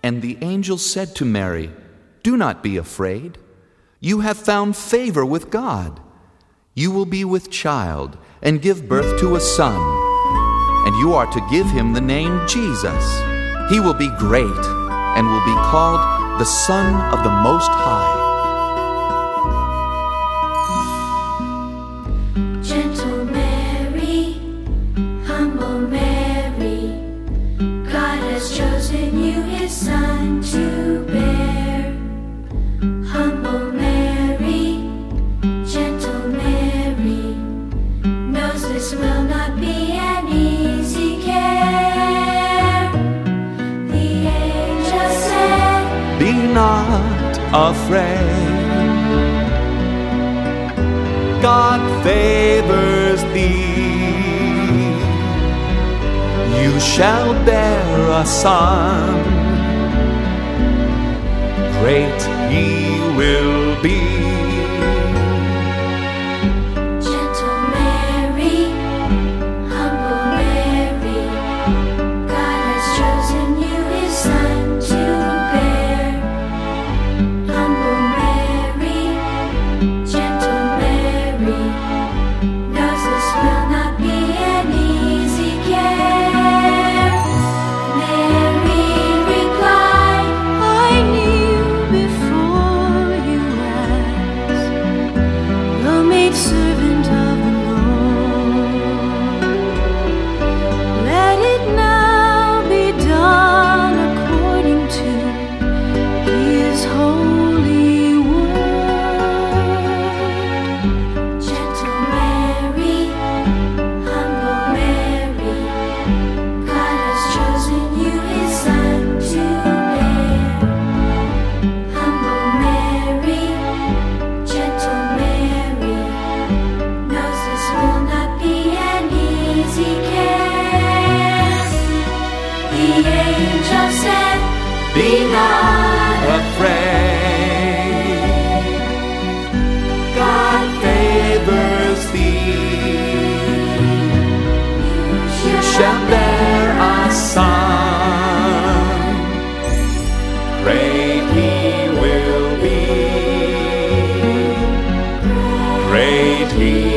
And the angel said to Mary, "Do not be afraid. You have found favor with God. You will be with child and give birth to a son, and you are to give him the name Jesus. He will be great and will be called the Son of the Most High." Gentle Mary, humble Mary, God has chosen you his Son to bear. Humble Mary, gentle Mary, knows this will not be an easy care. The angel said, "Be not afraid. God favors thee. You shall bear a son. Great he will be." Gentle Mary, humble Mary, God has chosen you his Son to bear. Humble Mary, gentle Mary, knows this will not be an easy care. Mary replied, I knew before you asked, the maidservant of the Lord. Let it now be done according to his holy word. Gentle Mary, humble Mary, God has chosen you his Son to bear. Humble Mary, gentle Mary, knows this will not be an easy care. The angel said, Be not afraid. God favors thee. You shall bear a son. Great he will be. Great he